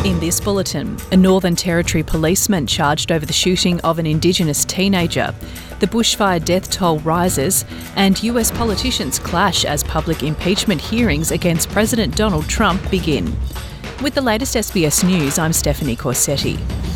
In this bulletin, a Northern Territory policeman charged over the shooting of an Indigenous teenager. The bushfire death toll rises, and US politicians clash as public impeachment hearings against President Donald Trump begin. With the latest SBS News, I'm Stephanie Corsetti.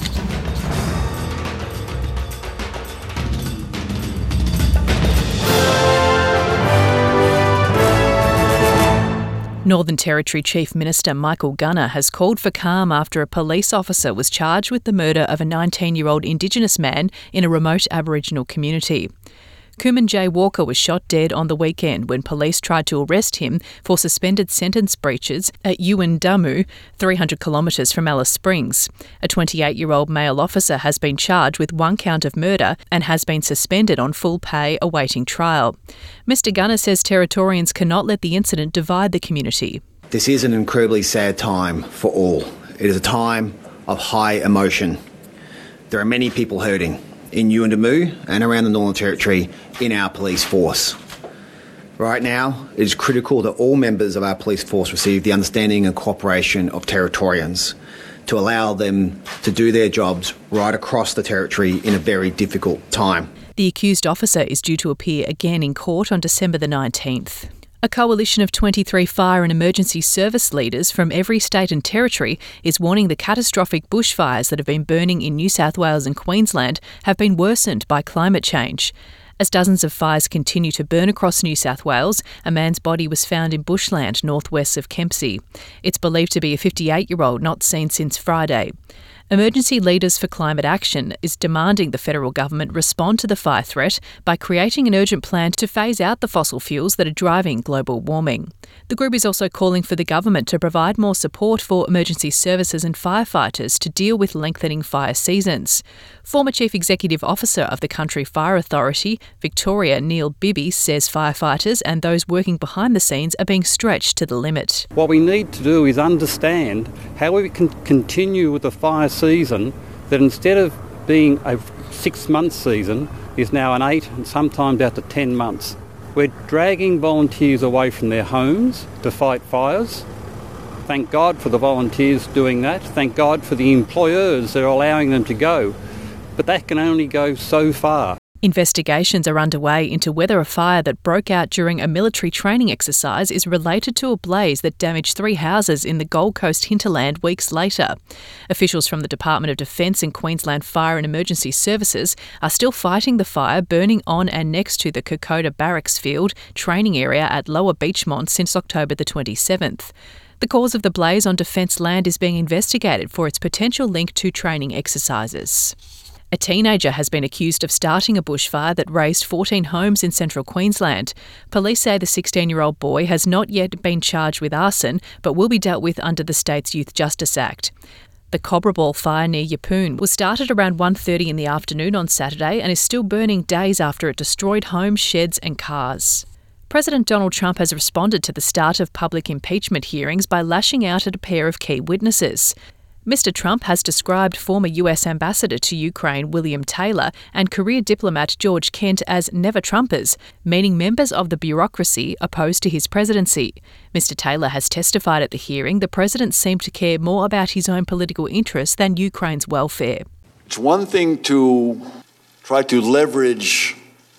Northern Territory Chief Minister Michael Gunner has called for calm after a police officer was charged with the murder of a 19-year-old Indigenous man in a remote Aboriginal community. Kuman J. Walker was shot dead on the weekend when police tried to arrest him for suspended sentence breaches at Yuendumu, 300 kilometres from Alice Springs. A 28-year-old male officer has been charged with one count of murder and has been suspended on full pay awaiting trial. Mr Gunner says Territorians cannot let the incident divide the community. This is an incredibly sad time for all. It is a time of high emotion. There are many people hurting in Yuendumu and around the Northern Territory in our police force. Right now, it is critical that all members of our police force receive the understanding and cooperation of Territorians to allow them to do their jobs right across the Territory in a very difficult time. The accused officer is due to appear again in court on December the 19th. A coalition of 23 fire and emergency service leaders from every state and territory is warning the catastrophic bushfires that have been burning in New South Wales and Queensland have been worsened by climate change. As dozens of fires continue to burn across New South Wales, a man's body was found in bushland northwest of Kempsey. It's believed to be a 58-year-old not seen since Friday. Emergency Leaders for Climate Action is demanding the federal government respond to the fire threat by creating an urgent plan to phase out the fossil fuels that are driving global warming. The group is also calling for the government to provide more support for emergency services and firefighters to deal with lengthening fire seasons. Former Chief Executive Officer of the Country Fire Authority, Victoria, Neil Bibby, says firefighters and those working behind the scenes are being stretched to the limit. What we need to do is understand how we can continue with the fire season that instead of being a 6-month season is now an 8 and sometimes out to 10 months. We're dragging volunteers away from their homes to fight fires. Thank God for the volunteers doing that. Thank God for the employers that are allowing them to go. But that can only go so far. Investigations are underway into whether a fire that broke out during a military training exercise is related to a blaze that damaged 3 houses in the Gold Coast hinterland weeks later. Officials from the Department of Defence and Queensland Fire and Emergency Services are still fighting the fire burning on and next to the Kokoda Barracks Field training area at Lower Beachmont since October the 27th. The cause of the blaze on Defence land is being investigated for its potential link to training exercises. A teenager has been accused of starting a bushfire that razed 14 homes in central Queensland. Police say the 16-year-old boy has not yet been charged with arson, but will be dealt with under the state's Youth Justice Act. The Cobbraball fire near Yeppoon was started around 1:30 in the afternoon on Saturday and is still burning days after it destroyed homes, sheds and cars. President Donald Trump has responded to the start of public impeachment hearings by lashing out at a pair of key witnesses. Mr Trump has described former US Ambassador to Ukraine William Taylor and career diplomat George Kent as never-Trumpers, meaning members of the bureaucracy opposed to his presidency. Mr Taylor has testified at the hearing the president seemed to care more about his own political interests than Ukraine's welfare. It's one thing to try to leverage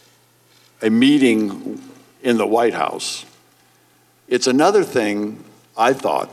a meeting in the White House. It's another thing, I thought,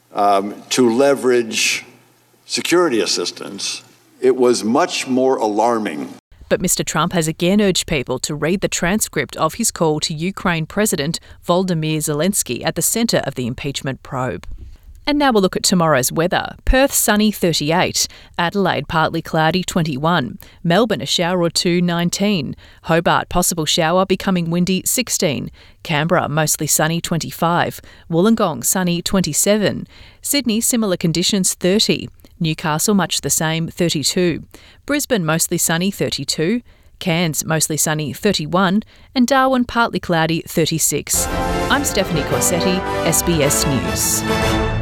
to leverage security assistance. It was much more alarming. But Mr Trump has again urged people to read the transcript of his call to Ukraine President Volodymyr Zelensky at the centre of the impeachment probe. And now we'll look at tomorrow's weather. Perth sunny 38, Adelaide partly cloudy 21, Melbourne a shower or two 19, Hobart possible shower becoming windy 16, Canberra mostly sunny 25, Wollongong sunny 27, Sydney similar conditions 30, Newcastle much the same 32, Brisbane mostly sunny 32, Cairns mostly sunny 31 and Darwin partly cloudy 36. I'm Stephanie Corsetti, SBS News.